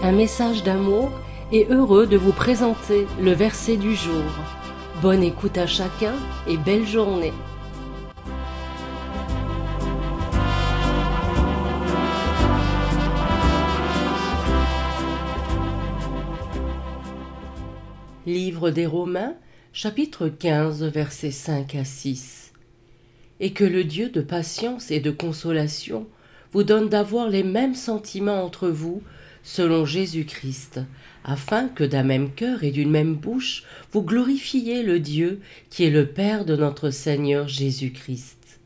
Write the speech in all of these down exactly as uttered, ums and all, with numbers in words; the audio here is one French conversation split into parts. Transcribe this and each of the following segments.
un message d'amour et heureux de vous présenter le verset du jour. Bonne écoute à chacun et belle journée. Livre des Romains, chapitre quinze, versets cinq à six. Et que le Dieu de patience et de consolation vous donne d'avoir les mêmes sentiments entre vous, selon Jésus-Christ, afin que d'un même cœur et d'une même bouche, vous glorifiez le Dieu qui est le Père de notre Seigneur Jésus-Christ.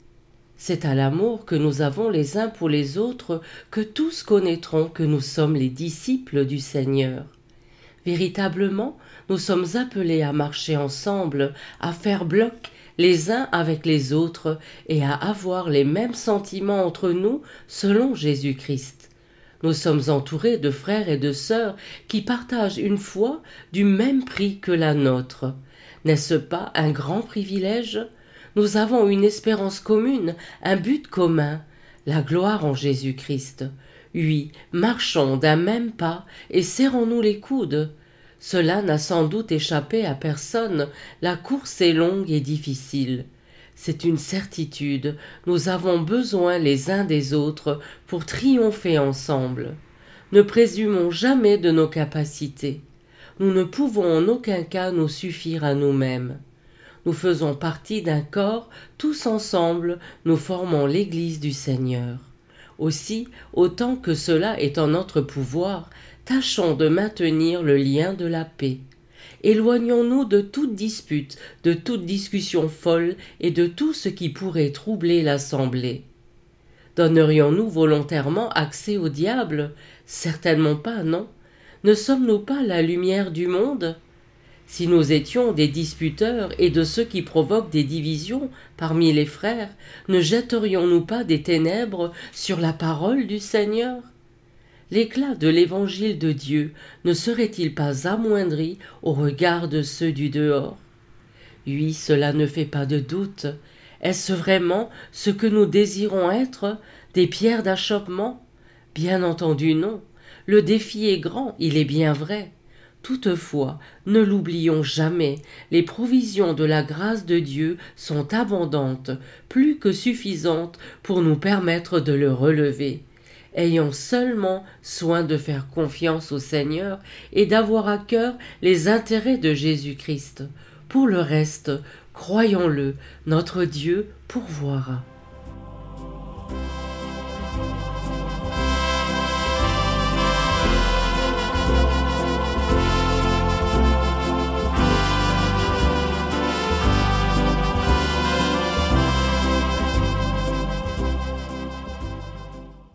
C'est à l'amour que nous avons les uns pour les autres que tous connaîtront que nous sommes les disciples du Seigneur. Véritablement, nous sommes appelés à marcher ensemble, à faire bloc les uns avec les autres et à avoir les mêmes sentiments entre nous selon Jésus-Christ. Nous sommes entourés de frères et de sœurs qui partagent une foi du même prix que la nôtre. N'est-ce pas un grand privilège ? Nous avons une espérance commune, un but commun, la gloire en Jésus-Christ. Oui, marchons d'un même pas et serrons-nous les coudes. Cela n'a sans doute échappé à personne, la course est longue et difficile. C'est une certitude, nous avons besoin les uns des autres pour triompher ensemble. Ne présumons jamais de nos capacités. Nous ne pouvons en aucun cas nous suffire à nous-mêmes. Nous faisons partie d'un corps, tous ensemble, nous formons l'Église du Seigneur. Aussi, autant que cela est en notre pouvoir, tâchons de maintenir le lien de la paix. Éloignons-nous de toute dispute, de toute discussion folle et de tout ce qui pourrait troubler l'assemblée. Donnerions-nous volontairement accès au diable ? Certainement pas, non. Ne sommes-nous pas la lumière du monde ? Si nous étions des disputeurs et de ceux qui provoquent des divisions parmi les frères, ne jetterions-nous pas des ténèbres sur la parole du Seigneur ? L'éclat de l'évangile de Dieu ne serait-il pas amoindri au regard de ceux du dehors ? Oui, cela ne fait pas de doute. Est-ce vraiment ce que nous désirons être, des pierres d'achoppement ? Bien entendu non. Le défi est grand, il est bien vrai. Toutefois, ne l'oublions jamais, les provisions de la grâce de Dieu sont abondantes, plus que suffisantes pour nous permettre de le relever. Ayons seulement soin de faire confiance au Seigneur et d'avoir à cœur les intérêts de Jésus-Christ. Pour le reste, croyons-le, notre Dieu pourvoira.